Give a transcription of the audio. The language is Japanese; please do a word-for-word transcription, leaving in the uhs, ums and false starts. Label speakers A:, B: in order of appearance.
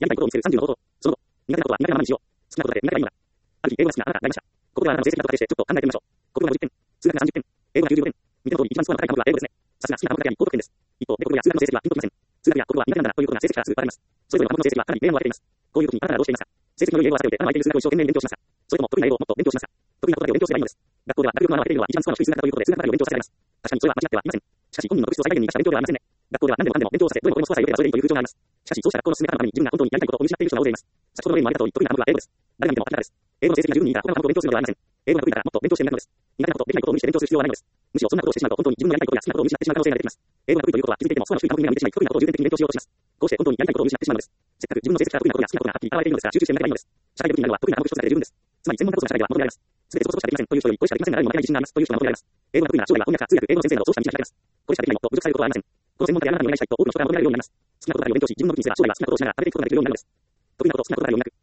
A: やりたいことを見せるさんじゅうの方法。その後、苦手なことは苦手なままにしよう。好きなことで苦手がいいのだ。ある日、英語が好きなあなたがなりました。国語はあなたの成績がとかでしてちょっと考えてみましょう。国語がごじゅってん、数学がさんじゅってん、英語がきゅうじゅうごてん。見ての通り一番スコアの高い科目は英語ですね。さすが好きな科目だけあり高得点です。一方、で国語や数学の成績はピンときません。数学や国語は苦手なんだということが成績からすぐわかります。それぞれの科目の成績はかなり明暗を分けています。こういう時にあなたはどうしていますか？成績の良い英語は避けて、あなたの相手に数学を一生懸命に勉強しますか？それとも得意な英語をもっと勉強しますか？得意なことだけを勉強すればいいのです。学校では学力の穴を開けているのは一番スコアの低い数学だということで数学だけを勉強させられます。確かにそれは間違ってはいません。しかし本人の特質を最大限に生かした勉強ではありませんね。学校では何でもかんでも勉強させ、どれもこれもスコアさえ良ければそれでいいという風潮があります。しかしそうした学校の進め方のために自分が本当にやりたいことを見失っている人が大勢います。先ほど例にも挙げた通り得意な科目は英語です。誰が見ても明らかです。英語の成績が十分にいいから他の科目を勉強するのではありません。英語が得意ならもっと勉強してみたいのです。苦手なこと、できないことを無理して勉強する必要はないのです。むしろそんなことをしてしまうと本当に自分のやりたいことや好きなことを見失ってしまう可能性が出てきます。英語が得意ということは気づいていてもスコアの低い科目に目が向いてしまい、得意なことを重点的に勉強しようとします。こうして本当にやりたいことを見失ってしまうのです。せっかく自分の成績が得意なことや好きなことがはっきり現れているのですが、集中してみなければいいのです。社会で得意になるのは得意な科目一つだけで十分です。つまり専門家こそが社会では求められます。すべてそこそこしかできませんという人よりこれしかできませんが誰にも負けない自信がありますという人が求められます。英語が得意なら将来は翻訳家、通訳、英語の先生などそうした道が開けます。これしかできないのと侮辱されることはありません。この専門家であなたにお願いしたいと多くの人が求められるようになります。好きなことだけを勉強し、自分の時にすら将来は好きなことをしながらあるべきことができるようになるのです。得意なこと、好きなことだけを磨く。